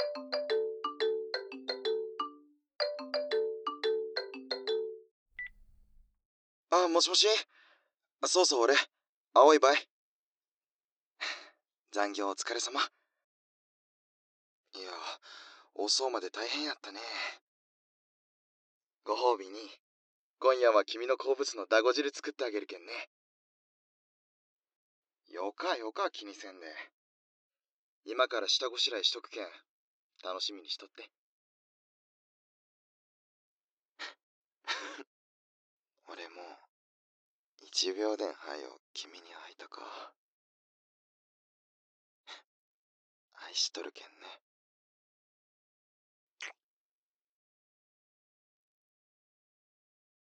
あ、もしもし。そうそう、俺、青いばい。残業お疲れ様。いや、遅うまで大変やったね。ご褒美に、今夜は君の好物のダゴ汁作ってあげるけんね。よかよか気にせんで。今から下ごしらえしとくけん、楽しみにしとって。俺も、1秒でんはよ君に会いたか。愛しとるけんね。